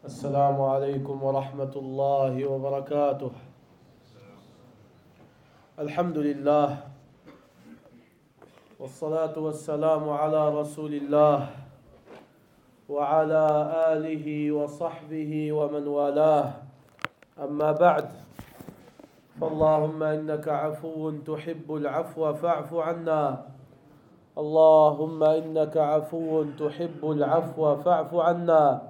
السلام عليكم ورحمة الله وبركاته. الحمد لله والصلاة والسلام على رسول الله وعلى آله وصحبه ومن والاه. أما بعد، فاللهم إنك عفو تحب العفو فاعف عنا. اللهم إنك عفو تحب العفو فاعف عنا.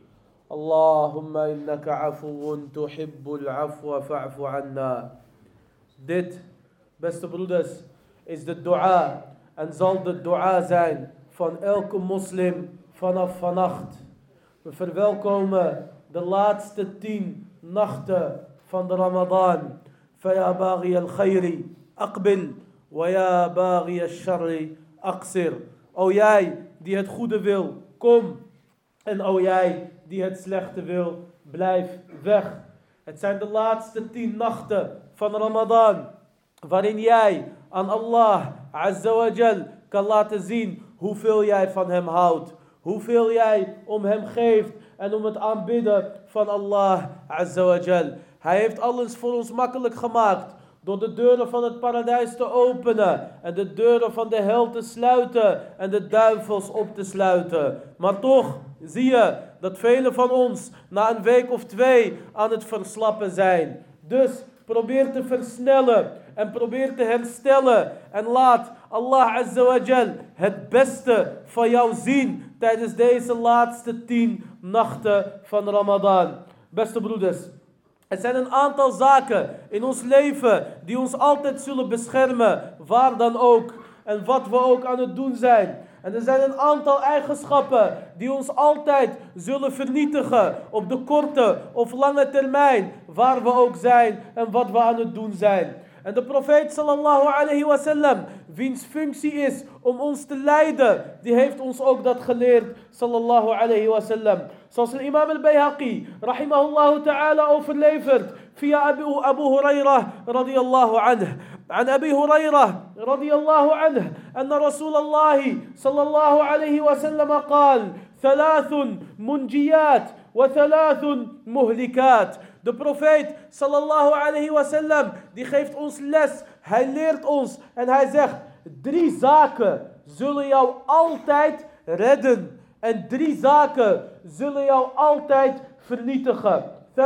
اللهم إنك عفو تحب العفو فاعف عنا. Dit, beste broeders, is de dua en zal de dua zijn van elke moslim vanaf vannacht. We verwelkomen de laatste 10 nachten van de Ramadan. Faya baghi al-khayri aqbil, wa ya baghi al-sharri aqsir. O jij die het goede wil, kom. En o jij die het slechte wil, blijf weg. Het zijn de laatste 10 nachten van Ramadan, waarin jij aan Allah Azza wa Jal kan laten zien hoeveel jij van hem houdt. Hoeveel jij om hem geeft en om het aanbidden van Allah Azza wa Jal. Hij heeft alles voor ons makkelijk gemaakt door de deuren van het paradijs te openen en de deuren van de hel te sluiten en de duivels op te sluiten. Maar toch zie je dat velen van ons na een week of 2 aan het verslappen zijn. Dus probeer te versnellen en probeer te herstellen. En laat Allah Azza wa Jal het beste van jou zien tijdens deze laatste 10 nachten van Ramadan. Beste broeders, er zijn een aantal zaken in ons leven die ons altijd zullen beschermen, waar dan ook en wat we ook aan het doen zijn. En er zijn een aantal eigenschappen die ons altijd zullen vernietigen op de korte of lange termijn, waar we ook zijn en wat we aan het doen zijn. En de profeet sallallahu alayhi wa sallam, wiens functie is om ons te leiden, die heeft ons ook dat geleerd, sallallahu alayhi wa sallam. Zoals de imam al-Bayhaqi, rahimahullah ta'ala, overlevert via Abu Hurairah radiyallahu anhu. عن أبي هريرة رضي الله عنه أن رسول الله صلى الله عليه وسلم قال 3 منجيات و3 مهلكات. De profeet sallallahu alayhi wa sallam, die geeft ons les. Hij leert ons en hij zegt: 3 zaken zullen jou altijd redden en 3 zaken zullen jou altijd vernietigen.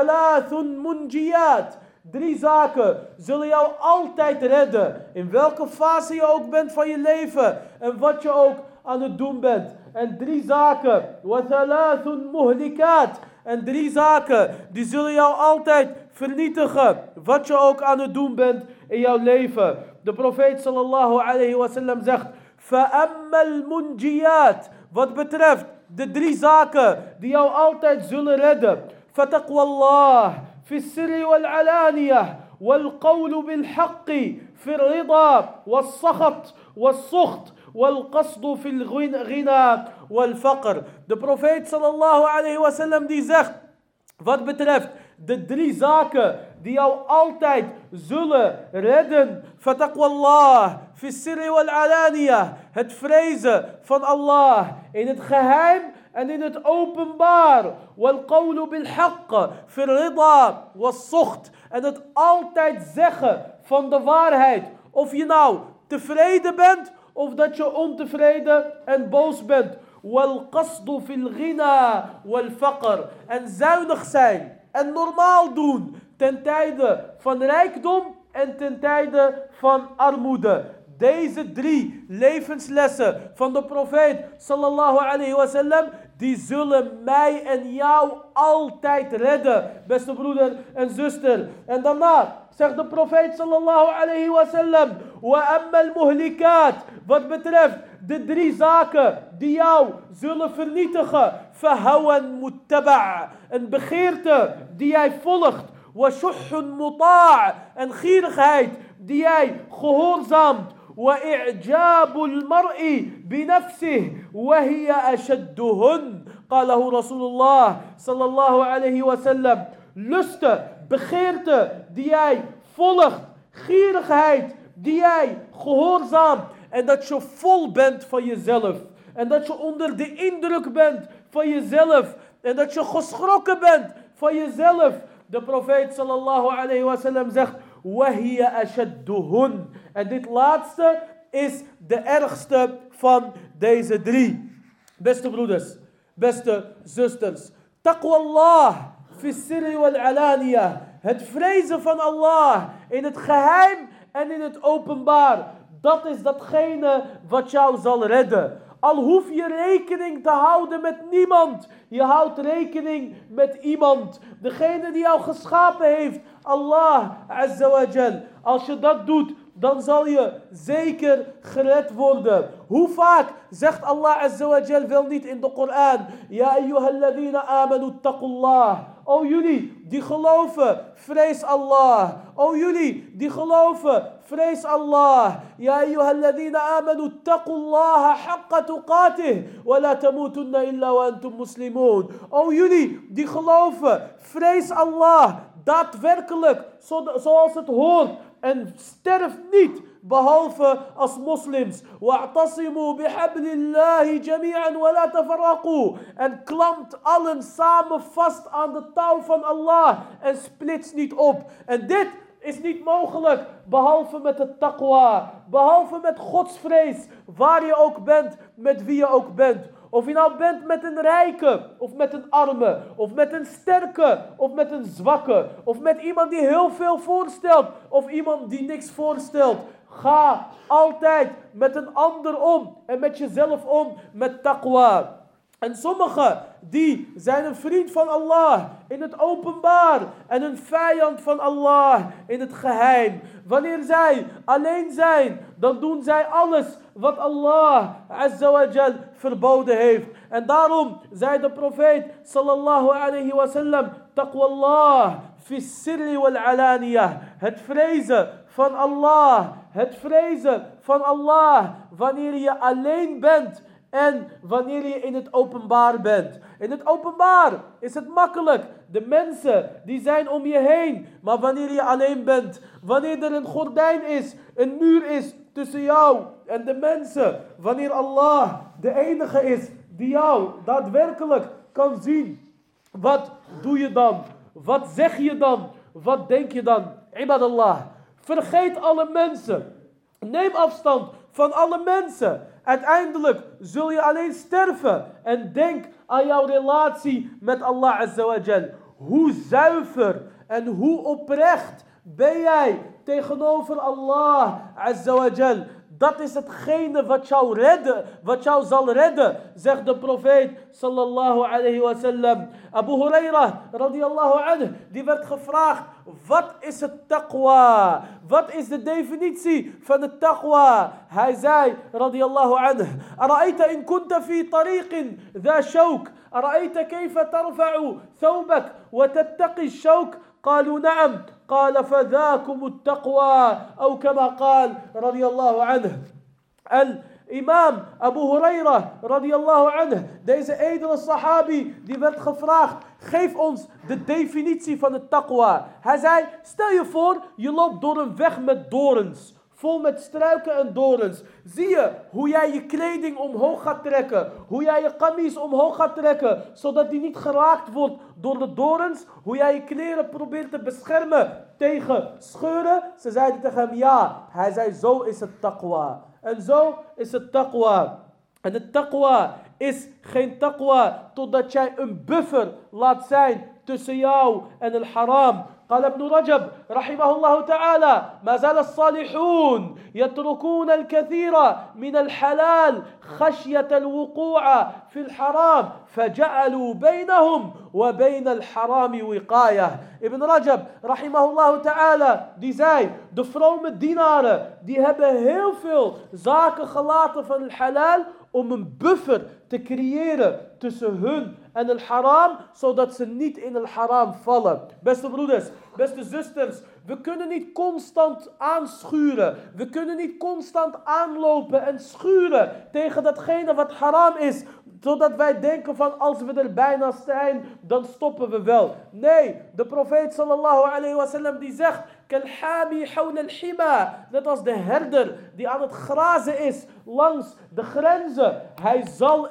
3 منجيات. 3 zaken zullen jou altijd redden. In welke fase je ook bent van je leven. En wat je ook aan het doen bent. En 3 zaken. وَثَلَاثٌ مُهْلِكَاتٌ. En 3 zaken die zullen jou altijd vernietigen. Wat je ook aan het doen bent in jouw leven. De profeet sallallahu alayhi wa sallam zegt: فَأَمَّا الْمُنْجِيَاتِ. Wat betreft de 3 zaken die jou altijd zullen redden. فَتَقْوَى اللَّهِ في السر والعلانية والقول بالحق في الرضا والسخط والسخط والقصد في الغنى والفقر. De profeet sallallahu alayhi wa sallam die zegt, wat betreft de 3 zaken die jou altijd zullen redden. فتقوى الله في السر والعلانية. Het vrezen van Allah in het geheim en in het openbaar. والقول بالحق في الرضا والسخط. En het altijd zeggen van de waarheid. Of je nou tevreden bent of dat je ontevreden en boos bent. والقصد في الغنى والفقر. En zuinig zijn en normaal doen ten tijde van rijkdom en ten tijde van armoede. Deze 3 levenslessen van de profeet sallallahu alayhi wa sallam, die zullen mij en jou altijd redden, beste broeder en zuster. En daarna zegt de profeet sallallahu alayhi wa sallam: wa ammal muhlikat. Wat betreft de 3 zaken die jou zullen vernietigen. Fahawan muttaba'. Een begeerte die jij volgt. Wa shuhhun muta'. En gierigheid die jij gehoorzaamt. وإعجاب المرء بنفسه وهي أشدهن. قاله رسول الله صلى الله عليه وسلم. Lusten, begeerte die jij volgt, gierigheid die jij gehoorzaamt en dat je vol bent van jezelf. En dat je onder de indruk bent van jezelf. en dat je geschrokken bent van jezelf. De profeet sallallahu alayhi wa sallam zegt, وَهِيَ أَشَدُّهُنْ. En dit laatste is de ergste van deze 3. Beste broeders, beste zusters. Taqwa Allah, fi sirri wal alaniya. Het vrezen van Allah in het geheim en in het openbaar. Dat is datgene wat jou zal redden. Al hoef je rekening te houden met niemand. Je houdt rekening met iemand. Degene die jou geschapen heeft. Allah Azza wa Jal. Als je dat doet, dan zal je zeker gered worden. Hoe vaak zegt Allah Azza wa Jal wel niet in de Koran. Ja ayyuhalladhina amanu taqullah. O jullie die geloven, vrees Allah. O jullie die geloven, vrees Allah. Ja ayyuhalladhina amanu taqullaha haqqa tuqatih. Wa la tamutunna illa wa antum muslimun. O jullie die geloven, vrees Allah. Daadwerkelijk, zoals het hoort. En sterf niet, behalve als moslims. Wa'tasimu bihablillahi jami'an wa la tafarraqu. En klampt allen samen vast aan de touw van Allah. En splits niet op. En dit is niet mogelijk, behalve met het taqwa. Behalve met godsvrees, waar je ook bent, met wie je ook bent. Of je nou bent met een rijke, of met een arme, of met een sterke, of met een zwakke. Of met iemand die heel veel voorstelt, of iemand die niks voorstelt. Ga altijd met een ander om en met jezelf om met taqwa. En sommigen die zijn een vriend van Allah in het openbaar en een vijand van Allah in het geheim. Wanneer zij alleen zijn, dan doen zij alles wat Allah Azza wa Jal verboden heeft. En daarom zei de profeet sallallahu alayhi wa sallam, taqwallah fi sirri wal alaniya. Het vrezen van Allah, het vrezen van Allah wanneer je alleen bent. En wanneer je in het openbaar bent. In het openbaar is het makkelijk. De mensen die zijn om je heen. Maar wanneer je alleen bent. Wanneer er een gordijn is. Een muur is tussen jou en de mensen. Wanneer Allah de enige is die jou daadwerkelijk kan zien. Wat doe je dan? Wat zeg je dan? Wat denk je dan? Ibadallah. Vergeet alle mensen. Neem afstand van alle mensen. Uiteindelijk zul je alleen sterven. En denk aan jouw relatie met Allah Azza wa Jal. Hoe zuiver en hoe oprecht ben jij tegenover Allah Azza wa Jal. Dat is hetgene wat jou zal redden, zegt de profeet sallallahu alayhi wa sallam. Abu Hurairah radiyallahu anhu, die werd gevraagd, wat is het taqwa? Wat is de definitie van het taqwa? Hij zei radiyallahu anhu, ara'ayta in kunta fi tariqin dha shawk, ara'ayta kayfa tarfa'u thawbak wa tattaqi shawk? قالوا نعم قال فذاكم التقوى أو كما قال رضي الله عنه. Imam Abu Hurairah radiyallahu anhu, deze edele sahabi, die werd gevraagd, geef ons de definitie van het taqwa. Hij zei, stel je voor, je loopt door een weg met dorens. Vol met struiken en dorens. Zie je hoe jij je kleding omhoog gaat trekken. Hoe jij je kamies omhoog gaat trekken. Zodat die niet geraakt wordt door de dorens. Hoe jij je kleren probeert te beschermen tegen scheuren. Ze zeiden tegen hem ja. Hij zei zo is het taqwa. En zo is het taqwa. En het taqwa is geen taqwa totdat jij een buffer laat zijn tussen jou en het haram. قال ابن رجب رحمه الله تعالى ما زال الصالحون يتركون الكثير من الحلال خشية الوقوع في الحرام فجعلوا بينهم وبين الحرام وقاية. Ibn Rajab rahimahullah ta'ala, die zei, de vrome dienaren, die hebben heel veel zaken gelaten van het halal om een buffer te creëren tussen hun en het haram, zodat ze niet in het haram vallen. Beste broeders, beste zusters, we kunnen niet constant aanschuren. We kunnen niet constant aanlopen en schuren tegen datgene wat haram is. Zodat wij denken van als we er bijna zijn, dan stoppen we wel. Nee, de profeet sallallahu alayhi wa sallam die zegt, kalhami hawla al-hima, net als de herder die aan het grazen is langs de grenzen. Hij zal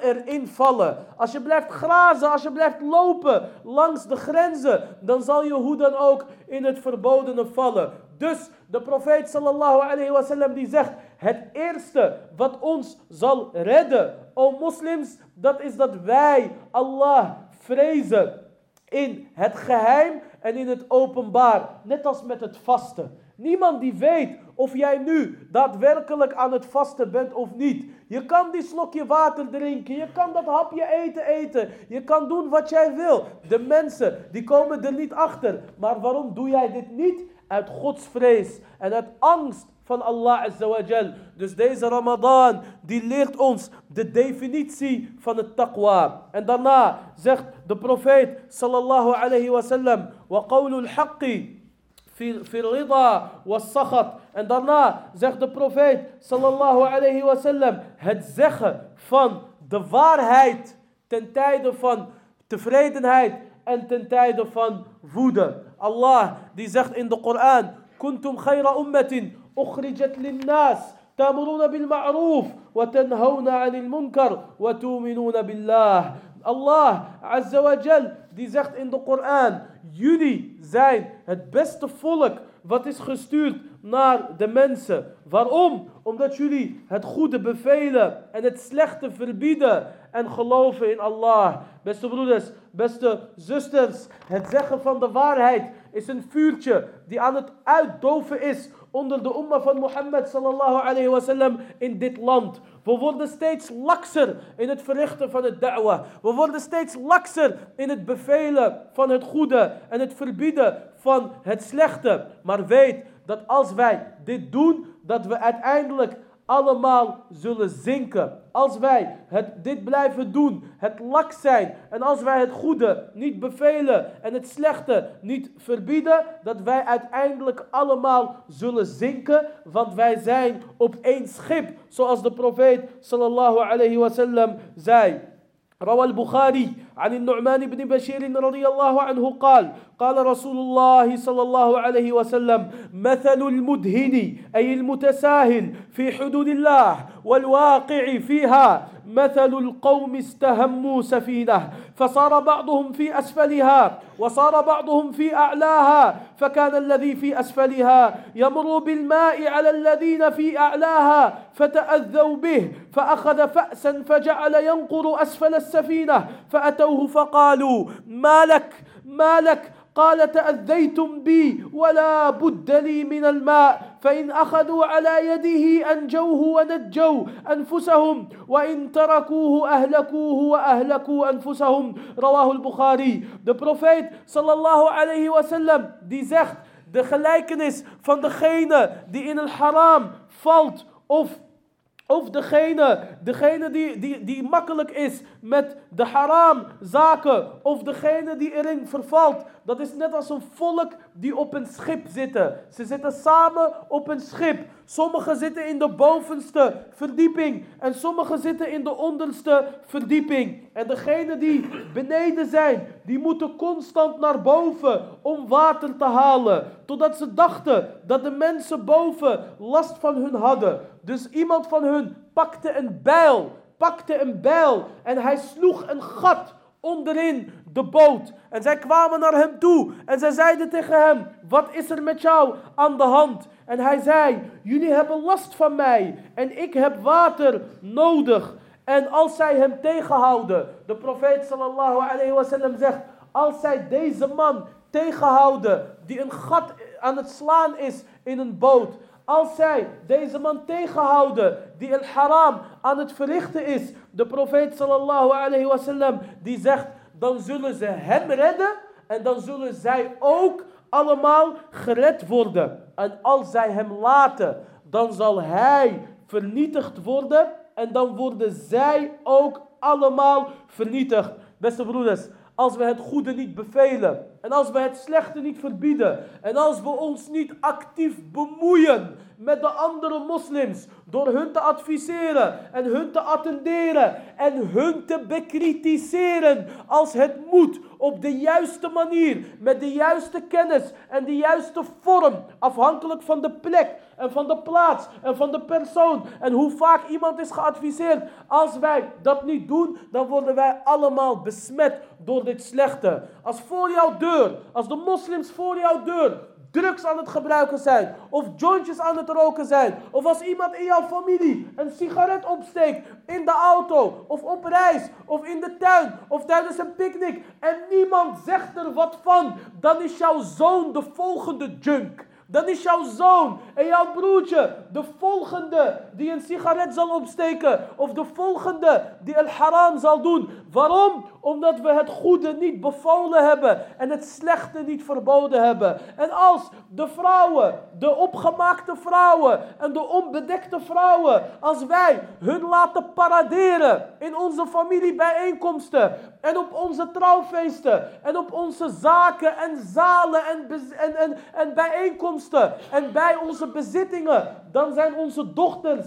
erin vallen. Als je blijft grazen, als je blijft lopen langs de grenzen, dan zal je hoe dan ook in het verbodene vallen. Dus de profeet sallallahu alayhi wa sallam die zegt, het eerste wat ons zal redden, o moslims, dat is dat wij Allah vrezen in het geheim en in het openbaar. Net als met het vasten. Niemand die weet of jij nu daadwerkelijk aan het vasten bent of niet. Je kan die slokje water drinken. Je kan dat hapje eten. Je kan doen wat jij wil. De mensen die komen er niet achter. Maar waarom doe jij dit niet? Uit godsvrees en uit angst van Allah Azza wa Jal. Dus deze Ramadan die leert ons de definitie van het taqwa. En daarna zegt de profeet sallallahu alayhi wa sallam: wa qawlul haqqi fi rida was sakhat. En daarna zegt de profeet sallallahu alayhi wa sallam: het zeggen van de waarheid ten tijde van tevredenheid en ten tijde van woede. Allah die zegt in de Koran: kuntum khayra ummatin ukhrijat linnas ta'muruna bil ma'ruf wa tanhawna 'anil munkar wa tu'minuna billah. Allah Azza wa Jal die zegt in de Koran: jullie zijn het beste volk wat is gestuurd naar de mensen. Waarom? Omdat jullie het goede bevelen en het slechte verbieden en geloven in Allah. Beste broeders, beste zusters, het zeggen van de waarheid is een vuurtje die aan het uitdoven is onder de umma van Mohammed sallallahu alayhi wa sallam in dit land. We worden steeds lakser in het verrichten van het da'wah. We worden steeds lakser in het bevelen van het goede en het verbieden van het slechte. Maar weet dat als wij dit doen, dat we uiteindelijk allemaal zullen zinken. Als wij dit blijven doen, het laks zijn, en als wij het goede niet bevelen en het slechte niet verbieden, dat wij uiteindelijk allemaal zullen zinken, want wij zijn op één schip, zoals de profeet sallallahu alayhi wa sallam zei. روى البخاري عن النعمان بن بشير رضي الله عنه قال رسول الله صلى الله عليه وسلم: مثل المدهن أي المتساهل في حدود الله والواقع فيها مثل القوم استهموا سفينة فصار بعضهم في أسفلها وصار بعضهم في أعلاها فكان الذي في أسفلها يمر بالماء على الذين في أعلاها فتأذوا به فأخذ فأسا فجعل ينقر أسفل السفينة فأتوه فقالوا ما لك قال: تأذيتم بي ولا بد لي من الماء فإن أخذوا على يده أنجوه ونجوا أنفسهم وإن تركوه أهلكوه وأهلكوا أنفسهم. رواه البخاري. De profeet sallallahu alayhi wa sallam die zegt de gelijkenis van degene die in het haram valt of degene die makkelijk is met de haram zaken, of degene die erin vervalt. Dat is net als een volk die op een schip zitten. Ze zitten samen op een schip. Sommigen zitten in de bovenste verdieping en sommigen zitten in de onderste verdieping. En degene die beneden zijn, die moeten constant naar boven om water te halen. Totdat ze dachten dat de mensen boven last van hun hadden. Dus iemand van hun pakte een bijl en hij sloeg een gat onderin de boot. En zij kwamen naar hem toe en zij zeiden tegen hem: wat is er met jou aan de hand? En hij zei: jullie hebben last van mij en ik heb water nodig. En als zij hem tegenhouden, de profeet sallallahu alayhi wa sallam zegt: als zij deze man tegenhouden die een gat aan het slaan is in een boot, als zij deze man tegenhouden die een haram aan het verrichten is, de profeet sallallahu alayhi wa sallam die zegt: dan zullen ze hem redden en dan zullen zij ook allemaal gered worden. En als zij hem laten, dan zal hij vernietigd worden en dan worden zij ook allemaal vernietigd. Beste broeders, als we het goede niet bevelen en als we het slechte niet verbieden, en als we ons niet actief bemoeien met de andere moslims, door hun te adviseren en hun te attenderen en hun te bekritiseren als het moet, op de juiste manier, met de juiste kennis en de juiste vorm, afhankelijk van de plek en van de plaats en van de persoon en hoe vaak iemand is geadviseerd. Als wij dat niet doen, dan worden wij allemaal besmet door dit slechte. Als voor jouw deur, als de moslims voor jouw deur drugs aan het gebruiken zijn, of jointjes aan het roken zijn, of als iemand in jouw familie een sigaret opsteekt in de auto, of op reis, of in de tuin, of tijdens een picknick, en niemand zegt er wat van, dan is jouw zoon de volgende junk. Dan is jouw zoon en jouw broertje de volgende die een sigaret zal opsteken. Of de volgende die al-haram zal doen. Waarom? Omdat we het goede niet bevolen hebben en het slechte niet verboden hebben. En als de vrouwen, de opgemaakte vrouwen en de onbedekte vrouwen, als wij hun laten paraderen in onze familiebijeenkomsten en op onze trouwfeesten en op onze zaken en zalen en bijeenkomsten en bij onze bezittingen, dan zijn onze dochters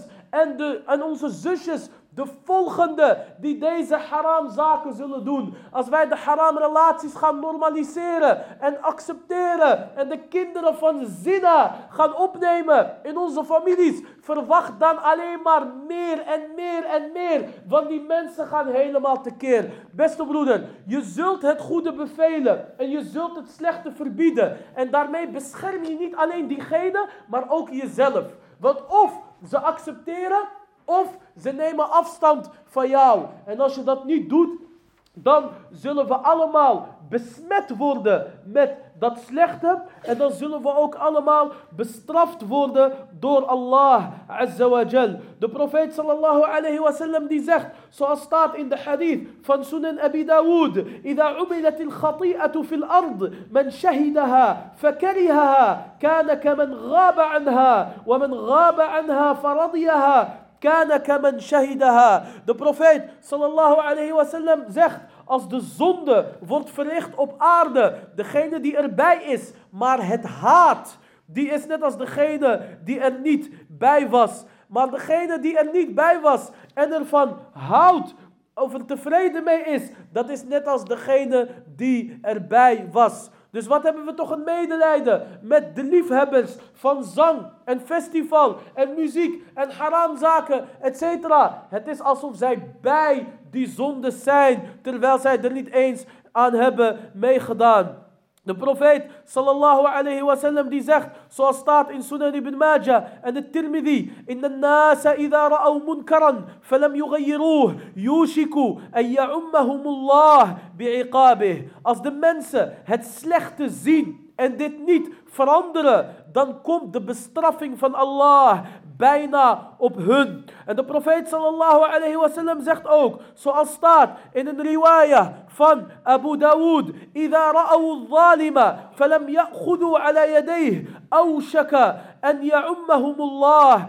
en onze zusjes de volgende die deze haram zaken zullen doen. Als wij de haram relaties gaan normaliseren en accepteren en de kinderen van zina gaan opnemen in onze families, verwacht dan alleen maar meer en meer en meer. Want die mensen gaan helemaal tekeer. Beste broeder, je zult het goede bevelen en je zult het slechte verbieden. En daarmee bescherm je niet alleen diegene, maar ook jezelf. Want of ze accepteren, of ze nemen afstand van jou. En als je dat niet doet, dan zullen we allemaal besmet worden met dat slechte. En dan zullen we ook allemaal bestraft worden door Allah Azza wa Jal. De profeet sallallahu alayhi wa sallam die zegt, zoals staat in de hadith van Sunan Abi Dawood: إذا عملت الخطيئة في الأرض من شهدها فكرهها كان كمن غاب عنها ومن غاب عنها فرضيها كان كمن شهدها. De profeet sallallahu alayhi wa sallam zegt, als de zonde wordt verricht op aarde, degene die erbij is, maar het haat, die is net als degene die er niet bij was. Maar degene die er niet bij was en ervan houdt, of er tevreden mee is, dat is net als degene die erbij was. Dus wat hebben we toch een medelijden met de liefhebbers van zang en festival en muziek en haramzaken, etc. Het is alsof zij bij die zonde zijn, terwijl zij er niet eens aan hebben meegedaan. De profeet sallallahu alayhi wa sallam die zegt, zoals staat in Sunan ibn Majah en de Tirmidhi: Inna an-nasa idha ra'aw munkaran falam yughayyiruhu yushiku an ya'ummahumullah bi'iqabih. Als de mensen het slechte zien en dit niet veranderen, dan komt de bestraffing van Allah bijna op hun. En de profeet sallallahu alayhi wa sallam zegt ook, zoals staat in een riwayah van Abu Dawood: إذا رأوا الظالم فلم يأخذوا على يديه أوشك أن يعمهم الله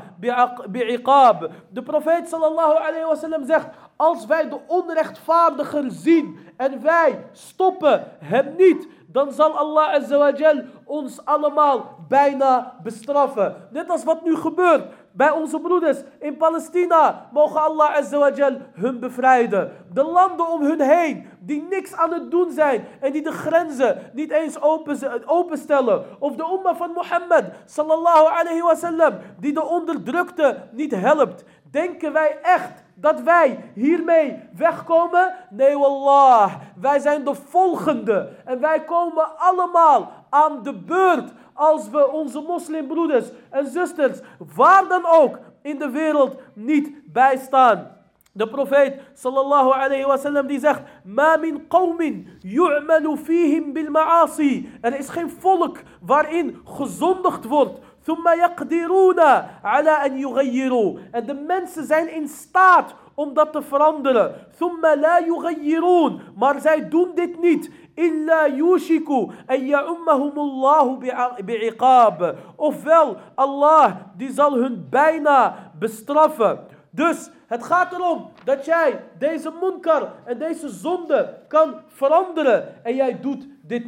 بعقاب. De profeet sallallahu alayhi wa sallam zegt, als wij de onrechtvaardiger zien en wij stoppen hem niet, dan zal Allah Azza wa Jal ons allemaal bijna bestraffen. Net als wat nu gebeurt bij onze broeders in Palestina. Mogen Allah Azza wa Jal hun bevrijden. De landen om hun heen die niks aan het doen zijn en die de grenzen niet eens openstellen. Of de umma van Mohammed sallallahu alayhi wa sallam die de onderdrukte niet helpt. Denken wij echt dat wij hiermee wegkomen? Nee, wallah. Wij zijn de volgende. En wij komen allemaal aan de beurt als we onze moslimbroeders en zusters, waar dan ook in de wereld, niet bijstaan. De profeet sallallahu alayhi wa sallam die zegt: Ma min qawmin yu'malu fihim bil ma'asi. Er is geen volk waarin gezondigd wordt. ثم يقدرون على أن يغيروا. En de mensen zijn in staat om dat te veranderen. ثم لا يغيرون. Maar zij doen dit niet. إلا يوشك أن يعمهم الله بعقاب. Ofwel, Allah die zal hun bijna bestraffen. Dus het gaat erom dat jij deze munkar en deze zonde kan veranderen. En jij doet dit niet.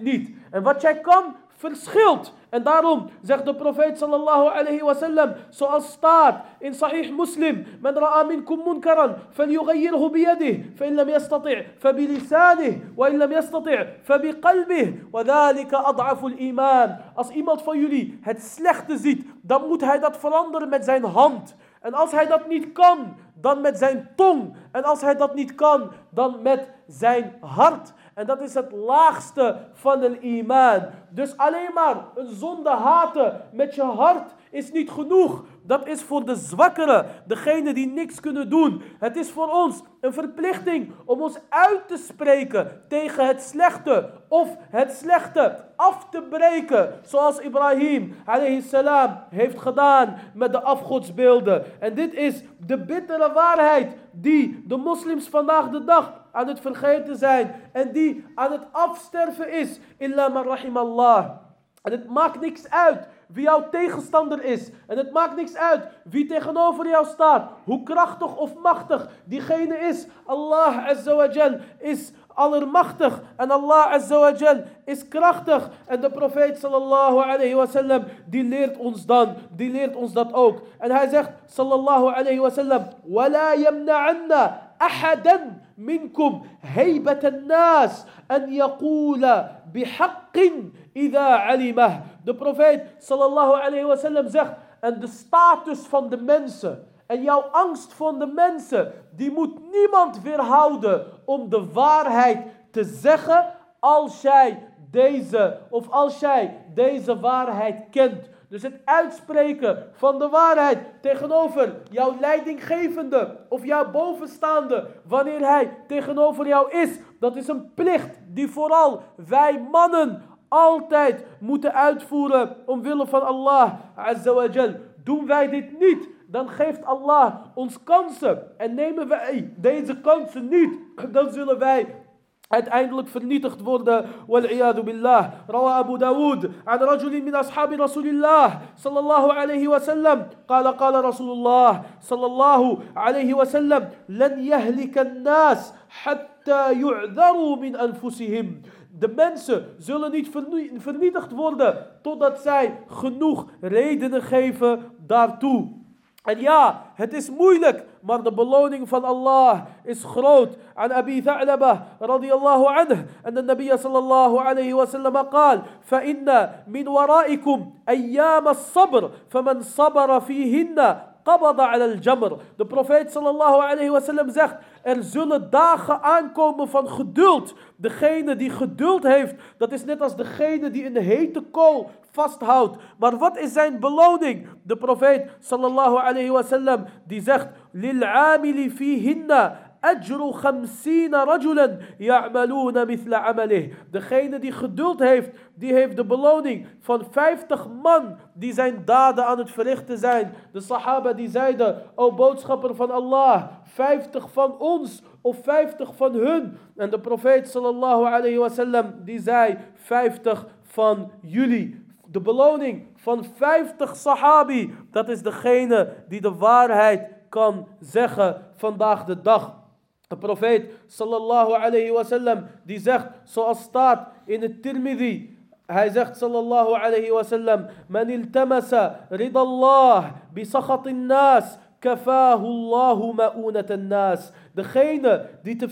En wat jij kan, verschilt. En daarom zegt de profeet sallallahu alayhi wa sallam, zoals staat in Sahih Muslim, man ra'a minkum munkaran, falyughayyirhu biyadihi, fa in lam yastati' fa bilisanihi, wa in lam yastati' fa biqalbihi, wa dhalika ad'afu al-iman. Als iemand van jullie het slechte ziet, dan moet hij dat veranderen met zijn hand. En als hij dat niet kan, dan met zijn tong. En als hij dat niet kan, dan met zijn hart. En dat is het laagste van de iman. Dus alleen maar een zonde haten met je hart is niet genoeg. Dat is voor de zwakkeren, degene die niks kunnen doen. Het is voor ons een verplichting om ons uit te spreken tegen het slechte. Of het slechte af te breken. Zoals Ibrahim alayhi salam heeft gedaan met de afgodsbeelden. En dit is de bittere waarheid die de moslims vandaag de dag aan het vergeten zijn. En die aan het afsterven is. Illa man rahimallah. En het maakt niks uit wie jouw tegenstander is. En het maakt niks uit wie tegenover jou staat. Hoe krachtig of machtig diegene is. Allah azza wa jal is allermachtig. En Allah azza wa jal is krachtig. En de profeet sallallahu alayhi wa sallam, die leert ons dat ook. En hij zegt sallallahu alayhi wa sallam, وَلَا يَمْنَعَنَّ أَحَدًا منكم هيبة الناس أن يقول بحق إذا علمه. De profeet sallallahu alayhi wa sallam zegt, en de status van de mensen en jouw angst van de mensen, die moet niemand weerhouden om de waarheid te zeggen als jij deze waarheid kent. Dus het uitspreken van de waarheid tegenover jouw leidinggevende of jouw bovenstaande, wanneer hij tegenover jou is, dat is een plicht die vooral wij mannen altijd moeten uitvoeren omwille van Allah azza wa jal. Doen wij dit niet, dan geeft Allah ons kansen. En nemen wij deze kansen niet, dan zullen wij uiteindelijk vernietigd worden. Wal-iyadu billah. Rawa Abu Dawud an rajulin min ashabi Rasulillah sallallahu alayhi wa sallam. Qala Rasulullah sallallahu alayhi wa sallam. Lan yahlika an-nas hatta yu'dharu min anfusihim. De mensen zullen niet vernietigd worden totdat zij genoeg redenen geven daartoe. En ja, het is moeilijk, maar de beloning van Allah is groot. An Abi Tha'labah radiyallahu anhu, en de Nabi sallallahu alayhi wa sallam qaal, فَإِنَّ مِنْ وَرَائِكُمْ أَيَّامَ الصَّبْرِ فَمَنْ صَبَرَ فِيهِنَّ قَبَضَ عَلَى الْجَمْرِ. De profeet sallallahu alayhi wa sallam zegt, er zullen dagen aankomen van geduld. Degene die geduld heeft, dat is net als degene die een hete kool vasthoudt. Maar wat is zijn beloning? De profeet sallallahu alayhi wa sallam die zegt, لِلْعَامِلِ فِيهِنَّ أَجْرُ 50 رَجُلًا يَعْمَلُونَ مِثْلَ عَمَلِهِ. Degene die geduld heeft, die heeft de beloning van 50 man die zijn daden aan het verrichten zijn. De sahaba die zeiden, o boodschapper van Allah, 50 van ons of 50 van hun. En de profeet sallallahu alayhi wa sallam die zei, 50 van jullie. De beloning van 50 sahabi, dat is degene die de waarheid kan zeggen vandaag de dag. De profeet sallallahu alayhi wa sallam die zegt, zoals staat in het Tirmidhi, hij zegt sallallahu alayhi wa sallam, man iltamasa ridallah bi sakhatin nas kafahu Allahu ma'unatan nas. Degene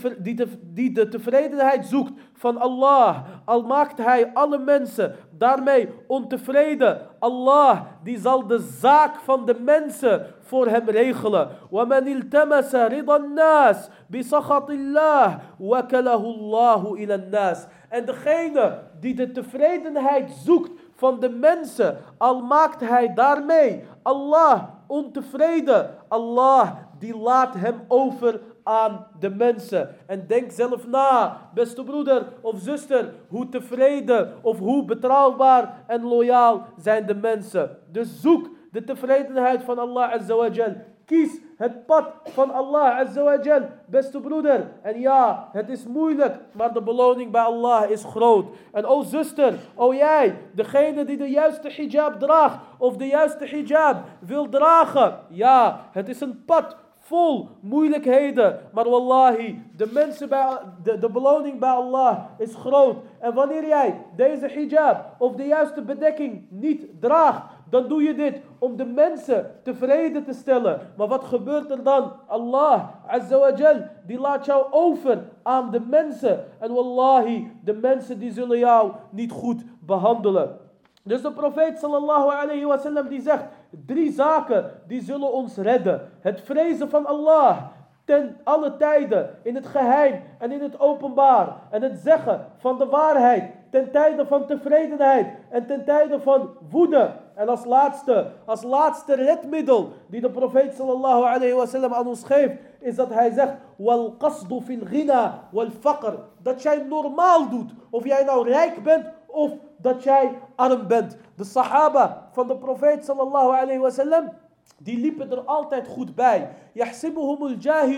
die de tevredenheid zoekt van Allah, al maakt hij alle mensen daarmee ontevreden, Allah die zal de zaak van de mensen voor hem regelen. وَمَنِ الْتَمَسَ رِضَى النَّاسِ بِسَخَطِ اللَّهِ وَكَلَهُ اللَّهُ إِلَى النَّاسِ. En degene die de tevredenheid zoekt van de mensen, al maakt hij daarmee Allah ontevreden, Allah die laat hem over aan de mensen. En denk zelf na, beste broeder of zuster, hoe tevreden of hoe betrouwbaar en loyaal zijn de mensen. Dus zoek de tevredenheid van Allah azza wa jal. Kies het pad van Allah azza wa jal, beste broeder. En ja, het is moeilijk, maar de beloning bij Allah is groot. En o zuster, o jij, degene die de juiste hijab draagt of de juiste hijab wil dragen. Ja, het is een pad vol moeilijkheden. Maar wallahi, de beloning bij Allah is groot. En wanneer jij deze hijab of de juiste bedekking niet draagt, dan doe je dit om de mensen tevreden te stellen. Maar wat gebeurt er dan? Allah Azza wa Jal, die laat jou over aan de mensen. En wallahi, de mensen die zullen jou niet goed behandelen. Dus de profeet sallallahu alayhi wa sallam die zegt, 3 zaken die zullen ons redden. Het vrezen van Allah ten alle tijden, in het geheim en in het openbaar. En het zeggen van de waarheid ten tijde van tevredenheid en ten tijde van woede. En als laatste redmiddel die de profeet sallallahu alayhi wa sallam aan ons geeft, is dat hij zegt, wal qasdu fil ghina wal faqr. Dat jij normaal doet, of jij nou rijk bent of dat jij arm bent. De sahaba van de profeet sallallahu alayhi wa sallam, die liepen er altijd goed bij. Yahsabuhumul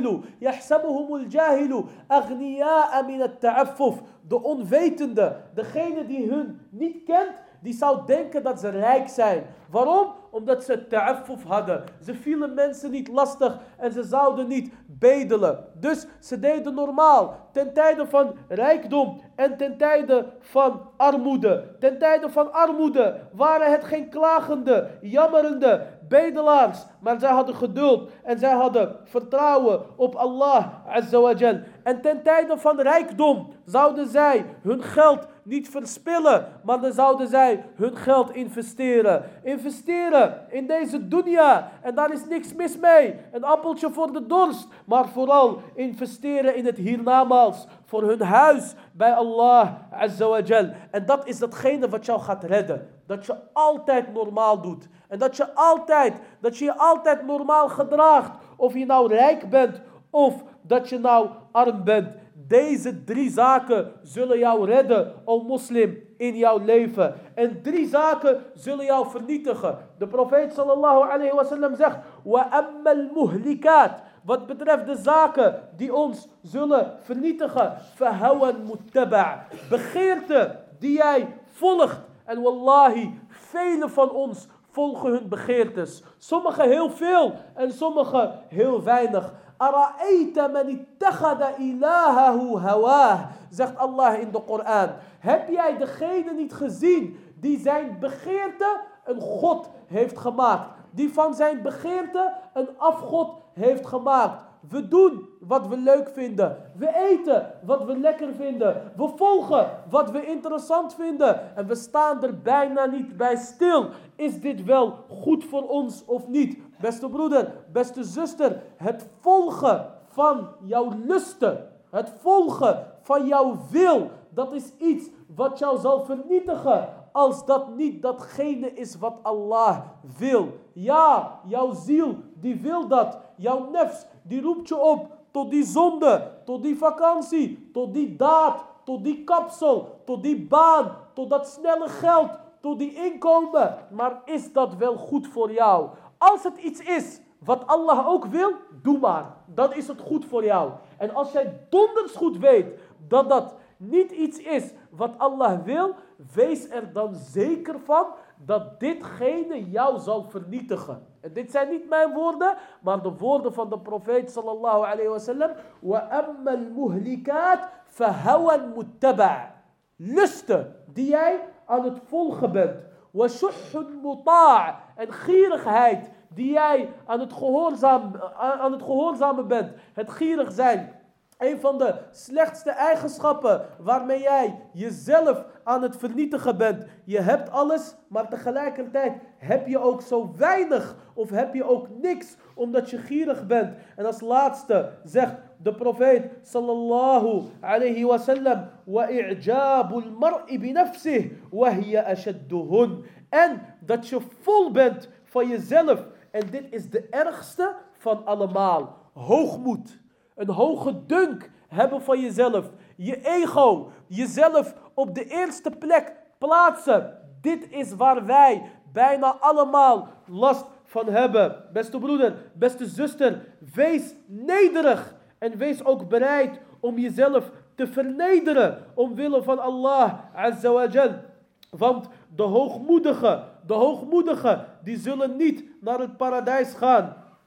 jahilu aghniya'a min at-ta'affuf. De onwetende, degene die hun niet kent, die zou denken dat ze rijk zijn. Waarom? Omdat ze ta'affuf hadden. Ze vielen mensen niet lastig en ze zouden niet bedelen. Dus ze deden normaal. Ten tijde van rijkdom en ten tijde van armoede. Ten tijde van armoede waren het geen klagende, jammerende bedelaars. Maar zij hadden geduld en zij hadden vertrouwen op Allah Azza wa Jal. En ten tijde van rijkdom zouden zij hun geld niet verspillen, maar dan zouden zij hun geld investeren. Investeren in deze dunya. En daar is niks mis mee. Een appeltje voor de dorst. Maar vooral investeren in het hiernamaals. Voor hun huis bij Allah Azza wa Jal. En dat is datgene wat jou gaat redden. Dat je altijd normaal doet. En dat je je altijd normaal gedraagt. Of je nou rijk bent of dat je nou arm bent. Deze 3 zaken zullen jou redden, o moslim, in jouw leven. En 3 zaken zullen jou vernietigen. De profeet sallallahu alayhi wa sallam zegt, wa ammal muhlikat. Wat betreft de zaken die ons zullen vernietigen. Fahawan muttaba'. Begeerte die jij volgt. En wallahi, velen van ons volgen hun begeertes. Sommigen heel veel en sommigen heel weinig. Ara'ayta man ittakhada ilahahu hawah, zegt Allah in de Koran. Heb jij degene niet gezien die zijn begeerte een god heeft gemaakt? Die van zijn begeerte een afgod heeft gemaakt. We doen wat we leuk vinden. We eten wat we lekker vinden. We volgen wat we interessant vinden. En we staan er bijna niet bij stil. Is dit wel goed voor ons of niet? Beste broeder, beste zuster. Het volgen van jouw lusten. Het volgen van jouw wil. Dat is iets wat jou zal vernietigen. Als dat niet datgene is wat Allah wil. Ja, jouw ziel die wil dat. Jouw nefs die roept je op tot die zonde, tot die vakantie, tot die daad, tot die kapsel, tot die baan, tot dat snelle geld, tot die inkomen. Maar is dat wel goed voor jou? Als het iets is wat Allah ook wil, doe maar. Dan is het goed voor jou. En als jij donders goed weet dat dat niet iets is wat Allah wil, wees er dan zeker van dat ditgene jou zal vernietigen. En dit zijn niet mijn woorden, maar de woorden van de profeet sallallahu alayhi wa sallam. Wa ammal muhlikat fahawan muttaba'. Lusten die jij aan het volgen bent. Wa shuhhun muta'. En gierigheid die jij aan het gehoorzamen bent. Het gierig zijn. Een van de slechtste eigenschappen waarmee jij jezelf aan het vernietigen bent. Je hebt alles, maar tegelijkertijd heb je ook zo weinig of heb je ook niks omdat je gierig bent. En als laatste zegt de profeet sallallahu alayhi wa sallam: wa i'jabul mar'i bi nafsihi wa hiya ashadduhun. En dat je vol bent van jezelf. En dit is de ergste van allemaal. Hoogmoed. Een hoge dunk hebben van jezelf. Je ego. Jezelf op de eerste plek plaatsen. Dit is waar wij bijna allemaal last van hebben. Beste broeder, beste zuster. Wees nederig. En wees ook bereid om jezelf te vernederen. Omwille van Allah Azza wa Jal. Want de hoogmoedigen, die zullen niet naar het paradijs gaan.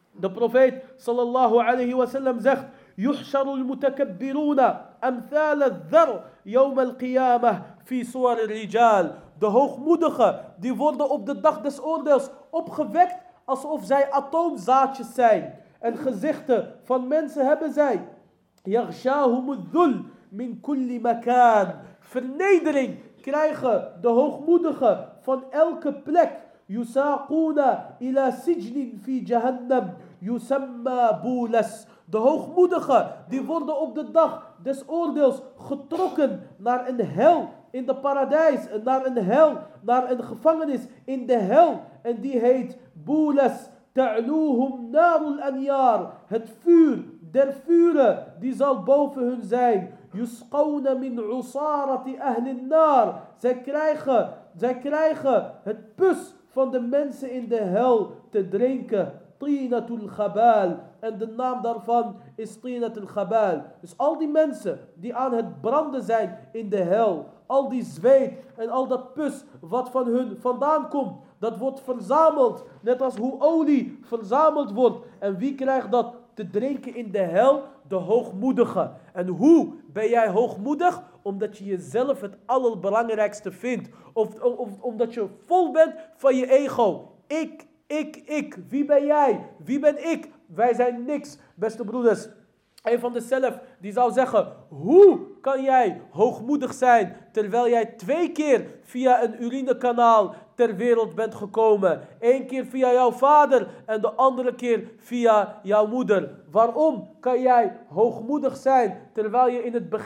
De profeet sallallahu alayhi wa sallam zegt: يحشر المتكبرون أمثال الذر يوم القيامة في صور الرجال. De hoogmoedigen, die worden op de dag des oordeels opgewekt alsof zij atoomzaadjes zijn. En gezichten van mensen hebben zij. يغشاهم الذل من كل مكان. Vernedering krijgen de hoogmoedigen van elke plek. يساقون إلى سجن في جهنم يسمى بولس. De hoogmoedigen, die worden op de dag des oordeels getrokken naar een hel in de paradijs. Naar een hel, naar een gevangenis in de hel. En die heet Boulas. Ta'luhum narul anyar. Het vuur der vuren, die zal boven hun zijn. Yusqawna min usarati ahli nar. Zij krijgen het pus van de mensen in de hel te drinken. Tinatul Ghabal. En de naam daarvan is Tinatul Ghabal. Dus al die mensen die aan het branden zijn in de hel, al die zweet en al dat pus wat van hun vandaan komt, dat wordt verzameld. Net als hoe olie verzameld wordt. En wie krijgt dat te drinken in de hel? De hoogmoedige. En hoe ben jij hoogmoedig? Omdat je jezelf het allerbelangrijkste vindt. Of omdat je vol bent van je ego. Ik. Wie ben jij? Wie ben ik? Wij zijn niks, beste broeders. Een van de zelf die zou zeggen: hoe kan jij hoogmoedig zijn terwijl jij 2 keer via een urinekanaal ter wereld bent gekomen? 1 keer via jouw vader en de andere keer via jouw moeder. Waarom kan jij hoogmoedig zijn terwijl je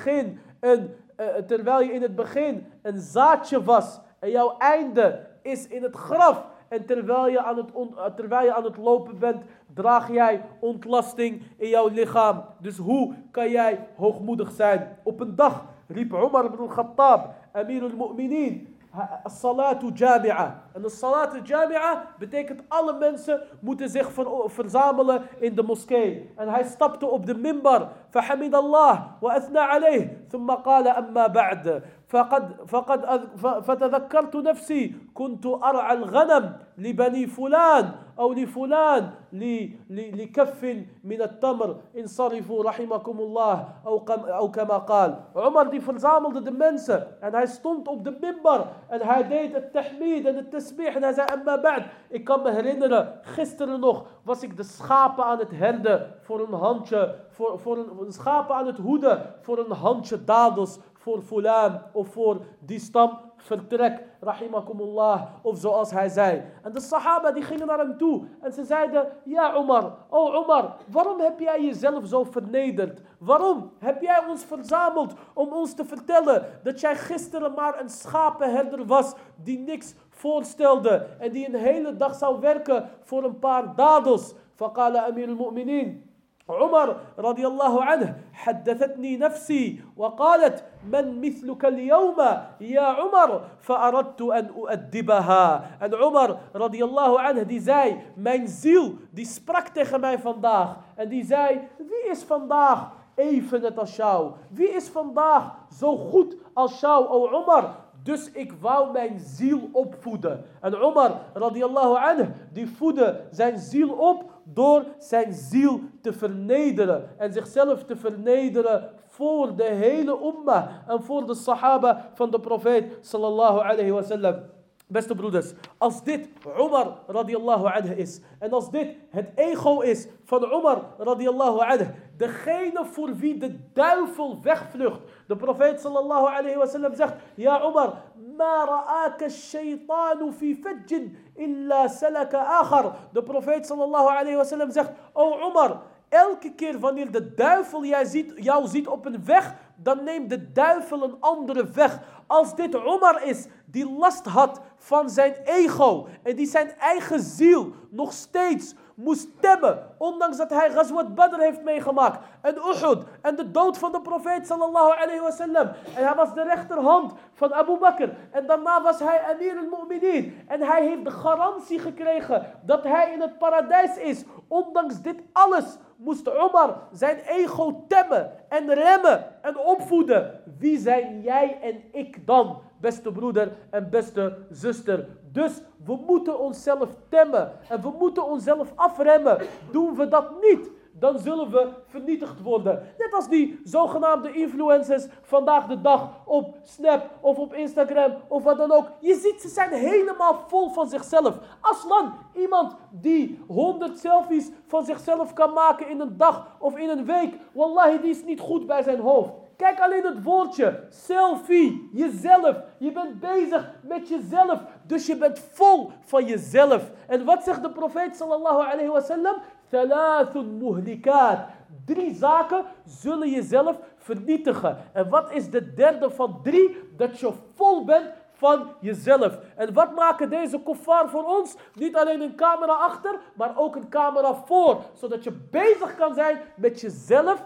in het begin een zaadje was en jouw einde is in het graf? En terwijl je aan het lopen bent, draag jij ontlasting in jouw lichaam. Dus hoe kan jij hoogmoedig zijn? Op een dag riep Umar ibn al-Khattab, Amir al-Mu'minin, as-salatu jami'a. En de salatu jami'a betekent alle mensen moeten zich verzamelen in de moskee. En hij stapte op de minbar. فحمد الله وأثنى عليه ثم قال أما بعد فتذكرت نفسي كنت أرعى الغنم لبني فلان أو لفلان لكف من التمر انصرفوا رحمكم الله أو كما قال. Umar die verzamelde de mensen en hij stond op de minbar en hij deed het tahmid en het tasbih en hij zei: Amma ba'd. Ik kan me herinneren, gisteren nog was ik de schapen aan het herden voor een handje, voor een schapen aan het hoeden voor een handje dadels, voor fulaan of voor die stam vertrek, rahimakumullah, of zoals hij zei. En de sahaba die gingen naar hem toe en ze zeiden: ja Umar, oh Umar, waarom heb jij jezelf zo vernederd? Waarom heb jij ons verzameld om ons te vertellen dat jij gisteren maar een schapenherder was die niks voorstelde en die een hele dag zou werken voor een paar dadels? Faqala Amir al-Mu'minin عمر رضي الله عنه حدثتني نفسي وقالت من مثلك اليوم يا عمر فأردت أن أؤدبها. En Umar رضي الله عنه die zei: mijn ziel die sprak tegen mij vandaag en die zei: wie is vandaag even net als jou? Wie is vandaag zo goed als jou, o Umar? Dus ik wou mijn ziel opvoeden. En Umar radiyallahu anhu, die voedde zijn ziel op door zijn ziel te vernederen. En zichzelf te vernederen voor de hele ummah. En voor de sahaba van de profeet sallallahu alayhi wa sallam. Beste broeders, als dit Umar radiyallahu anhu is, en als dit het ego is van Umar radiyallahu anhu, degene voor wie de duivel wegvlucht. De profeet sallallahu alayhi wa sallam zegt: ja Umar, ma ra'aka ash-shaytanu fi fajjin illa salaka akhar. De profeet sallallahu alayhi wa sallam zegt: o Umar, elke keer wanneer de duivel jou ziet op een weg, dan neemt de duivel een andere weg. Als dit Umar is die last had van zijn ego en die zijn eigen ziel nog steeds moest temmen, ondanks dat hij Ghazwat Badr heeft meegemaakt en Uhud en de dood van de profeet sallallahu alayhi wa sallam, en hij was de rechterhand van Abu Bakr en daarna was hij Amir al-Mu'minin en hij heeft de garantie gekregen dat hij in het paradijs is. Ondanks dit alles moest Umar zijn ego temmen en remmen en opvoeden. Wie zijn jij en ik dan beste broeder en beste zuster. Dus we moeten onszelf temmen en we moeten onszelf afremmen. Doen we dat niet, dan zullen we vernietigd worden. Net als die zogenaamde influencers vandaag de dag op Snap of op Instagram of wat dan ook. Je ziet, ze zijn helemaal vol van zichzelf. Aslan, iemand die 100 selfies van zichzelf kan maken in een dag of in een week. Wallahi, die is niet goed bij zijn hoofd. Kijk alleen het woordje, selfie, jezelf. Je bent bezig met jezelf, dus je bent vol van jezelf. En wat zegt de profeet sallallahu alayhi wa sallam? Thalathun muhlikaat. 3 zaken zullen jezelf vernietigen. En wat is de derde van 3? Dat je vol bent van jezelf. En wat maken deze kuffar voor ons? Niet alleen een camera achter, maar ook een camera voor. Zodat je bezig kan zijn met jezelf.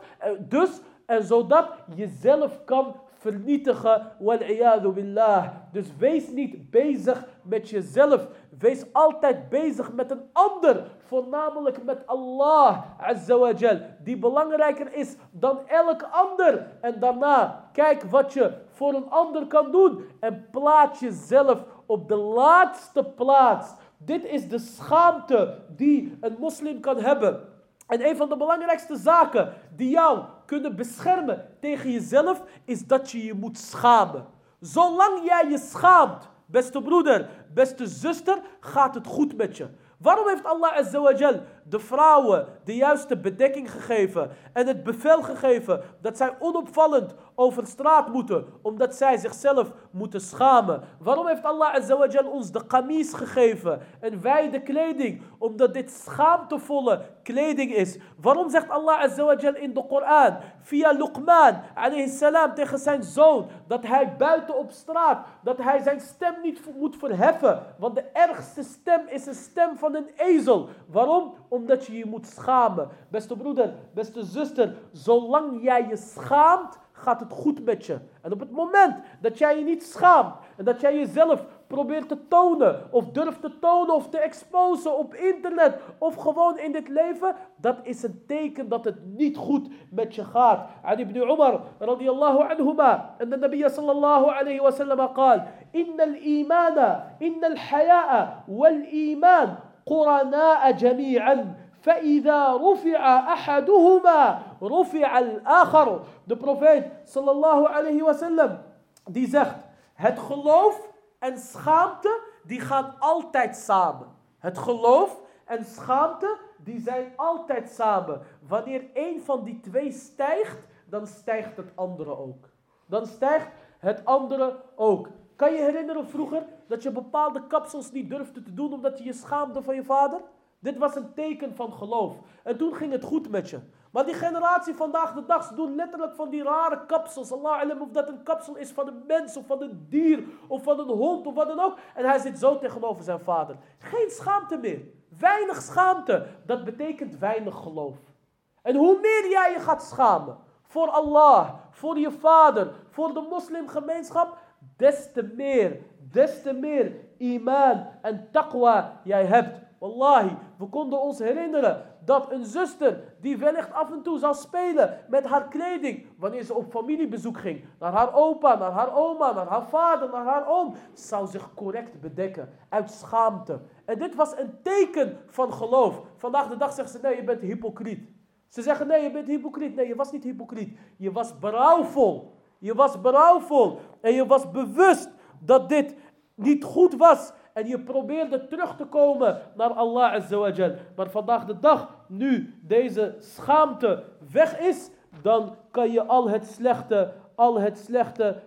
En zodat jezelf kan vernietigen. Wal-iyadu billah. Dus wees niet bezig met jezelf. Wees altijd bezig met een ander. Voornamelijk met Allah Azza wa Jal. Die belangrijker is dan elk ander. En daarna, kijk wat je voor een ander kan doen. En plaats jezelf op de laatste plaats. Dit is de schaamte die een moslim kan hebben. En een van de belangrijkste zaken die jou kunnen beschermen tegen jezelf, is dat je je moet schamen. Zolang jij je schaamt, beste broeder, beste zuster, gaat het goed met je. Waarom heeft Allah Azza wa Jal de vrouwen de juiste bedekking gegeven en het bevel gegeven dat zij onopvallend over straat moeten, omdat zij zichzelf moeten schamen? Waarom heeft Allah Azza wa Jal ons de qamis gegeven en wij de kleding? Omdat dit schaamtevolle kleding is. Waarom zegt Allah Azza wa Jal in de Koran via Luqman alayhi salam tegen zijn zoon dat hij buiten op straat, dat hij zijn stem niet moet verheffen, want de ergste stem is een stem van een ezel. Waarom? Omdat je je moet schamen. Beste broeder, beste zuster, zolang jij je schaamt, gaat het goed met je. En op het moment dat jij je niet schaamt en dat jij jezelf probeert te tonen of durft te tonen of te exposen op internet of gewoon in dit leven, dat is een teken dat het niet goed met je gaat. An ibn Umar radiyallahu anhuma en de Nabi sallallahu alayhi wa sallam qaal: innal imana, innal haya'a wal iman قرناء جميعا فإذا رفع أحدهما رفع الآخر. De profeet sallallahu alayhi wa sallam die zegt: het geloof en schaamte die gaan altijd samen. Het geloof en schaamte die zijn altijd samen. Wanneer één van die twee stijgt, dan stijgt het andere ook. Dan stijgt het andere ook. Kan je herinneren vroeger dat je bepaalde kapsels niet durfde te doen omdat je je schaamde van je vader? Dit was een teken van geloof. En toen ging het goed met je. Maar die generatie vandaag de dag, ze doen letterlijk van die rare kapsels. Allah alam of dat een kapsel is van een mens of van een dier of van een hond of wat dan ook. En hij zit zo tegenover zijn vader. Geen schaamte meer. Weinig schaamte. Dat betekent weinig geloof. En hoe meer jij je gaat schamen voor Allah, voor je vader, voor de moslimgemeenschap, des te meer iman en taqwa jij hebt. Wallahi, we konden ons herinneren dat een zuster die wellicht af en toe zou spelen met haar kleding, wanneer ze op familiebezoek ging, naar haar opa, naar haar oma, naar haar vader, naar haar oom, zou zich correct bedekken uit schaamte. En dit was een teken van geloof. Vandaag de dag zegt ze: nee, je bent hypocriet. Ze zeggen: nee, je bent hypocriet. Nee, je was niet hypocriet. Je was berouwvol. Je was berouwvol en je was bewust dat dit niet goed was. En je probeerde terug te komen naar Allah Azza wa Jal. Maar vandaag de dag, nu deze schaamte weg is, dan kan je al het slechte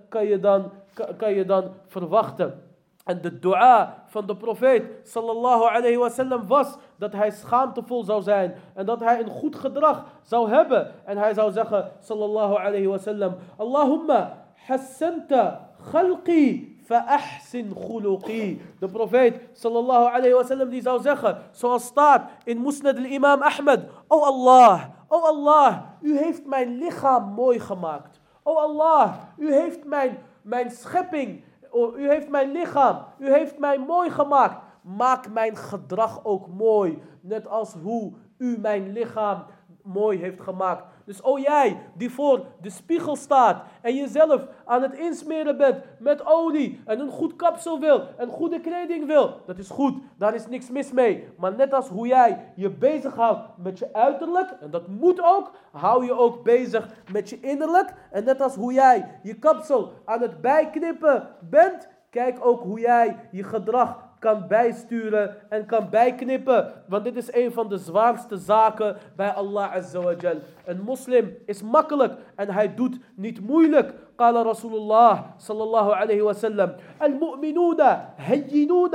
kan je dan verwachten. En de dua van de profeet sallallahu alayhi wa sallam was dat hij schaamtevol zou zijn. En dat hij een goed gedrag zou hebben. En hij zou zeggen sallallahu alayhi wa sallam: Allahumma hassanta khalqi fa ahsin khuluqi. De profeet sallallahu alayhi wa sallam die zou zeggen, zoals staat in Musnad al-Imam Ahmed: O Allah, u heeft mijn lichaam mooi gemaakt. O Allah, u heeft mijn schepping, u heeft mijn lichaam, u heeft mij mooi gemaakt. Maak mijn gedrag ook mooi, net als hoe u mijn lichaam mooi heeft gemaakt. Dus jij die voor de spiegel staat en jezelf aan het insmeren bent met olie en een goed kapsel wil en goede kleding wil, dat is goed, daar is niks mis mee. Maar net als hoe jij je bezighoudt met je uiterlijk, en dat moet ook, hou je ook bezig met je innerlijk. En net als hoe jij je kapsel aan het bijknippen bent, kijk ook hoe jij je gedrag kan bijsturen en kan bijknippen. Want dit is een van de zwaarste zaken bij Allah Azza wa Jal. Een moslim is makkelijk en hij doet niet moeilijk. قال رسول الله صلى الله عليه وسلم المؤمنون هينون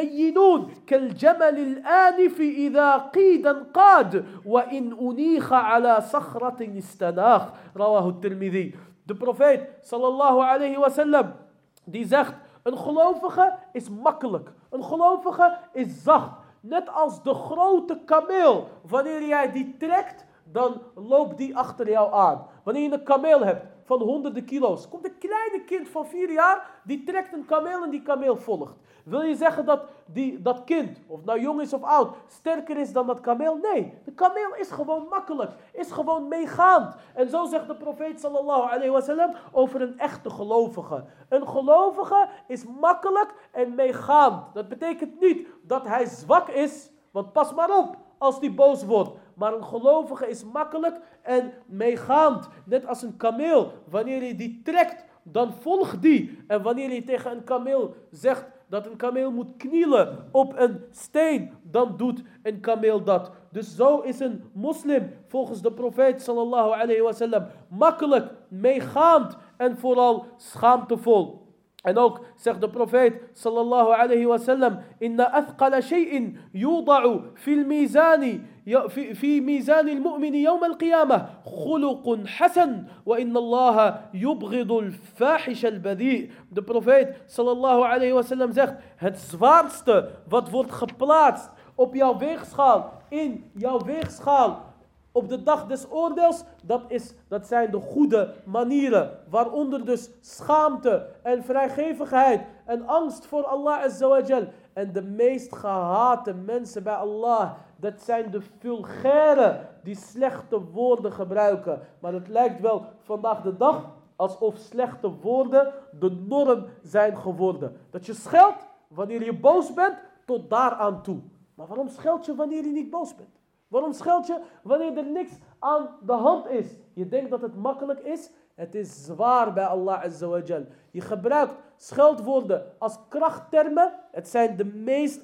لينون كالجمل الآنف إذا قيد انقاد وإن أنيخ على صخرة استناخ رواه الترمذي. De profeet sallallahu alayhi wa sallam die zegt: een gelovige is makkelijk. Een gelovige is zacht. Net als de grote kameel. Wanneer jij die trekt, dan loopt die achter jou aan. Wanneer je een kameel hebt van honderden kilo's, komt een kleine kind van 4 jaar, die trekt een kameel en die kameel volgt. Wil je zeggen dat kind, of nou jong is of oud, sterker is dan dat kameel? Nee, de kameel is gewoon makkelijk, is gewoon meegaand. En zo zegt de profeet sallallahu alayhi wa sallam over een echte gelovige. Een gelovige is makkelijk en meegaand. Dat betekent niet dat hij zwak is, want pas maar op als hij boos wordt. Maar een gelovige is makkelijk en meegaand. Net als een kameel. Wanneer je die trekt, dan volgt die. En wanneer je tegen een kameel zegt dat een kameel moet knielen op een steen, dan doet een kameel dat. Dus zo is een moslim volgens de profeet sallallahu alayhi wa sallam makkelijk, meegaand en vooral schaamtevol. En ook zegt de profeet sallallahu alayhi wa sallam: inna athqala shay'in yuda'u fil mizani في ميزان المؤمن يوم القيامة خلق حسن وإن الله يبغض الفاحش البذيء. De profeet sallallahu alayhi wa sallam zegt: het zwaarste wat wordt geplaatst op jouw weegschaal, in jouw weegschaal op de dag des oordeels, dat zijn de goede manieren. Waaronder dus schaamte en vrijgevigheid en angst voor Allah Azza wa Jal. En de meest gehate mensen bij Allah, dat zijn de vulgaire die slechte woorden gebruiken. Maar het lijkt wel vandaag de dag alsof slechte woorden de norm zijn geworden. Dat je scheldt wanneer je boos bent, tot daaraan toe. Maar waarom scheld je wanneer je niet boos bent? Waarom scheld je wanneer er niks aan de hand is? Je denkt dat het makkelijk is? Het is zwaar bij Allah Azza wa Jal. Je gebruikt scheldwoorden als krachttermen. Het zijn de meest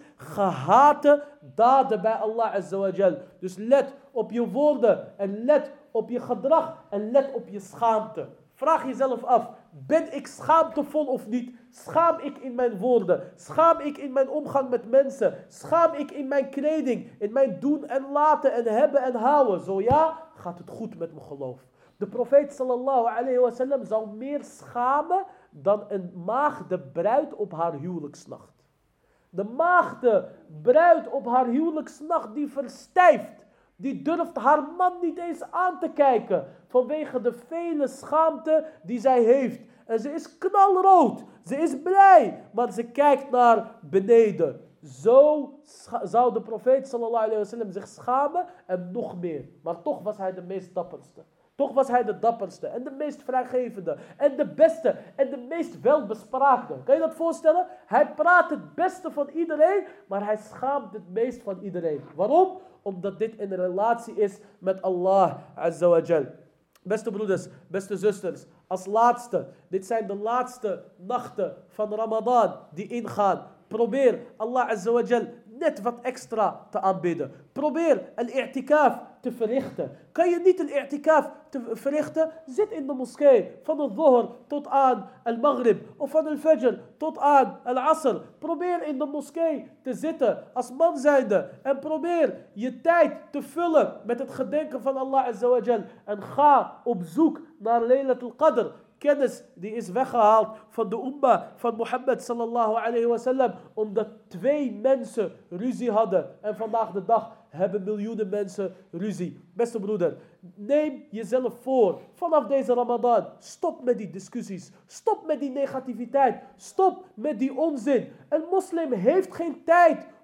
gehate daden bij Allah Azza wa Jal. Dus let op je woorden en let op je gedrag en let op je schaamte. Vraag jezelf af, ben ik schaamtevol of niet? Schaam ik in mijn woorden? Schaam ik in mijn omgang met mensen? Schaam ik in mijn kleding? In mijn doen en laten en hebben en houden? Zo ja, gaat het goed met mijn geloof. De profeet sallallahu alayhi wa sallam zal meer schamen dan een maagde bruid op haar huwelijksnacht. De maagde bruid op haar huwelijksnacht die verstijft. Die durft haar man niet eens aan te kijken vanwege de vele schaamte die zij heeft. En ze is knalrood. Ze is blij, maar ze kijkt naar beneden. Zo zou de profeet sallallahu alayhi wa sallam zich schamen en nog meer. Maar toch was hij de meest dapperste. Toch was hij de dapperste en de meest vrijgevende en de beste en de meest welbespraakte. Kan je dat voorstellen? Hij praat het beste van iedereen, maar hij schaamt het meest van iedereen. Waarom? Omdat dit in relatie is met Allah Azza wa Jal. Beste broeders, beste zusters, als laatste, dit zijn de laatste nachten van Ramadan die ingaan. Probeer Allah Azza wa Jal net wat extra te aanbidden. Probeer een i'tikaf te verrichten. Kan je niet een i'tikaf te verrichten? Zit in de moskee van de dhuhr tot aan al-maghrib of van al-fajr tot aan al-asr. Probeer in de moskee te zitten als man zijnde en probeer je tijd te vullen met het gedenken van Allah Azza wa Jal. En ga op zoek naar Laylatul Qadr. Kennis die is weggehaald van de umma van Mohammed sallallahu alayhi wa sallam. Omdat 2 mensen ruzie hadden. En vandaag de dag hebben miljoenen mensen ruzie. Beste broeder, neem jezelf voor. Vanaf deze Ramadan, stop met die discussies. Stop met die negativiteit. Stop met die onzin. Een moslim heeft geen tijd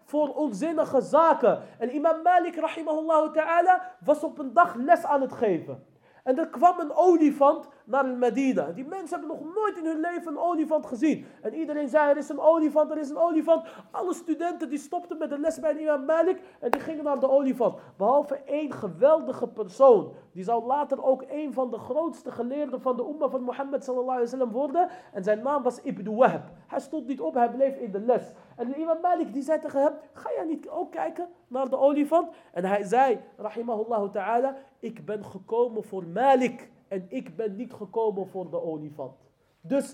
voor onzinnige zaken. En imam Malik, rahimahullah ta'ala, was op een dag les aan het geven. En er kwam een olifant naar Medina. Die mensen hebben nog nooit in hun leven een olifant gezien. En iedereen zei, er is een olifant, er is een olifant. Alle studenten die stopten met de les bij de imam Malik en die gingen naar de olifant. Behalve één geweldige persoon. Die zou later ook een van de grootste geleerden van de umma van Mohammed sallallahu alaihi wasallam worden. En zijn naam was Ibn Wahb. Hij stond niet op, hij bleef in de les. En de imam Malik die zei tegen hem, ga jij niet ook kijken naar de olifant? En hij zei, rahimahullah ta'ala, ik ben gekomen voor Malik. En ik ben niet gekomen voor de olifant. Dus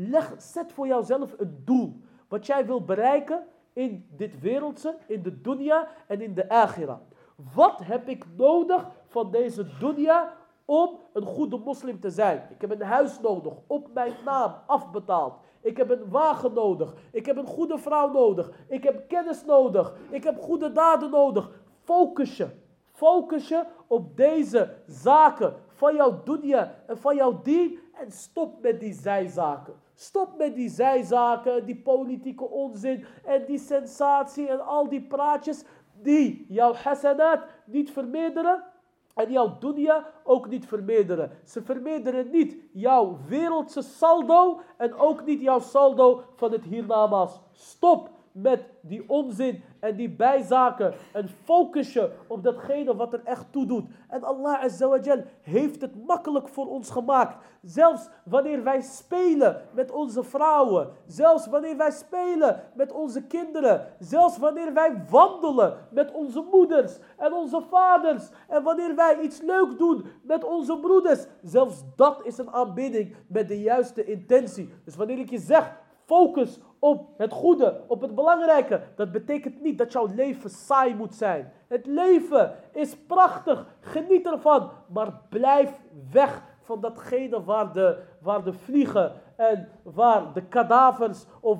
zet voor jouzelf een doel. Wat jij wil bereiken in dit wereldse, in de dunya en in de akhira. Wat heb ik nodig van deze dunya om een goede moslim te zijn? Ik heb een huis nodig, op mijn naam, afbetaald. Ik heb een wagen nodig. Ik heb een goede vrouw nodig. Ik heb kennis nodig. Ik heb goede daden nodig. Focus je. Focus je op deze zaken van jouw dunya en van jouw dien en stop met die zijzaken. Stop met die zijzaken, die politieke onzin en die sensatie en al die praatjes die jouw hasanat niet vermeerderen en jouw dunya ook niet vermeerderen. Ze vermeerderen niet jouw wereldse saldo en ook niet jouw saldo van het hiernamaals. Stop met die onzin en die bijzaken en focus je op datgene wat er echt toe doet. En Allah Azza wa Jal heeft het makkelijk voor ons gemaakt. Zelfs wanneer wij spelen met onze vrouwen, zelfs wanneer wij spelen met onze kinderen, zelfs wanneer wij wandelen met onze moeders en onze vaders en wanneer wij iets leuks doen met onze broeders, zelfs dat is een aanbidding met de juiste intentie. Dus wanneer ik je zeg, focus op het goede, op het belangrijke. Dat betekent niet dat jouw leven saai moet zijn. Het leven is prachtig, geniet ervan. Maar blijf weg van datgene waar de vliegen en waar de kadavers of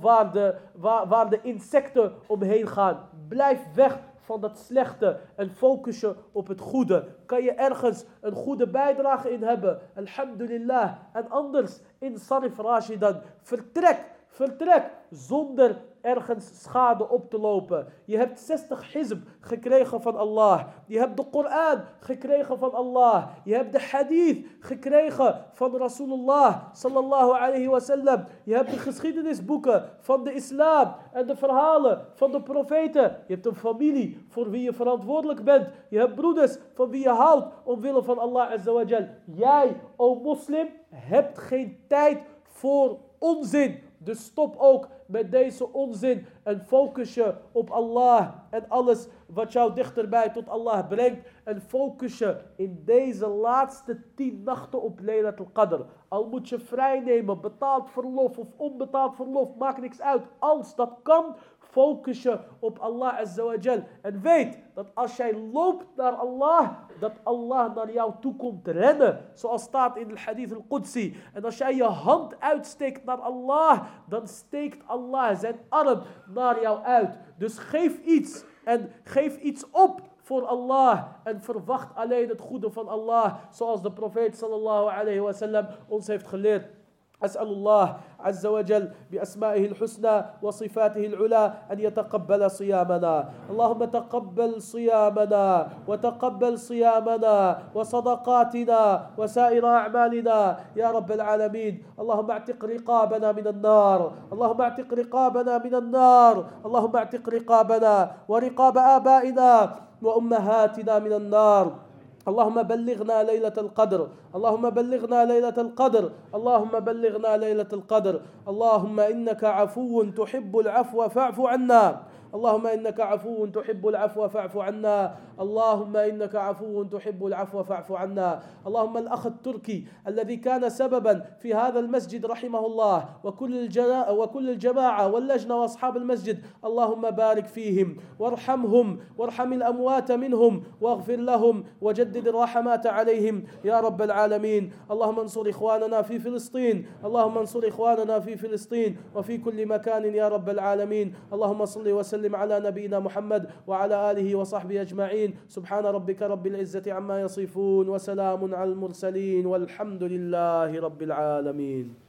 waar de insecten omheen gaan. Blijf weg van dat slechte en focus je op het goede. Kan je ergens een goede bijdrage in hebben? Alhamdulillah. En anders, in Sarif Rashidan, vertrek zonder ergens schade op te lopen. Je hebt 60 hizb gekregen van Allah. Je hebt de Koran gekregen van Allah. Je hebt de hadith gekregen van Rasulullah sallallahu alayhi wa sallam. Je hebt de geschiedenisboeken van de islam en de verhalen van de profeten. Je hebt een familie voor wie je verantwoordelijk bent. Je hebt broeders van wie je houdt omwille van Allah azza wa jal. Jij, o moslim, hebt geen tijd voor onzin. Dus stop ook met deze onzin en focus je op Allah en alles wat jou dichterbij tot Allah brengt. En focus je in deze laatste 10 nachten op Laylatul Qadr. Al moet je vrijnemen, betaald verlof of onbetaald verlof, maakt niks uit. Als dat kan, focus je op Allah Azza wa Jal. En weet dat als jij loopt naar Allah, dat Allah naar jou toe komt rennen. Zoals staat in de hadith al-Qudsi. En als jij je hand uitsteekt naar Allah, dan steekt Allah zijn arm naar jou uit. Dus geef iets en geef iets op voor Allah en verwacht alleen het goede van Allah. Zoals de profeet sallallahu alayhi wa sallam ons heeft geleerd. أسأل الله عز وجل بأسمائه الحسنى وصفاته العلى أن يتقبل صيامنا. اللهم تقبل صيامنا وتقبل صيامنا وصدقاتنا وسائر أعمالنا يا رب العالمين. اللهم اعتق رقابنا من النار. اللهم اعتق رقابنا من النار. اللهم اعتق رقابنا ورقاب آبائنا وأمهاتنا من النار. اللهم بلغنا ليلة القدر. اللهم بلغنا ليلة القدر. اللهم بلغنا ليلة القدر. اللهم إنك عفو تحب العفو فاعف عنا. اللهم إنك عفو تحب العفو فاعف عنا. اللهم إنك عفو تحب العفو فاعف عنا. اللهم الأخ التركي الذي كان سببا في هذا المسجد رحمه الله وكل الجماعة واللجنة وأصحاب المسجد، اللهم بارك فيهم وارحمهم وارحم الأموات منهم واغفر لهم وجدد الرحمات عليهم يا رب العالمين. اللهم انصر إخواننا في فلسطين. اللهم انصر إخواننا في فلسطين وفي كل مكان يا رب العالمين. اللهم صل وسلم على نبينا محمد وعلى آله وصحبه أجمعين. سبحان ربك رب العزة عما يصفون وسلام على المرسلين والحمد لله رب العالمين.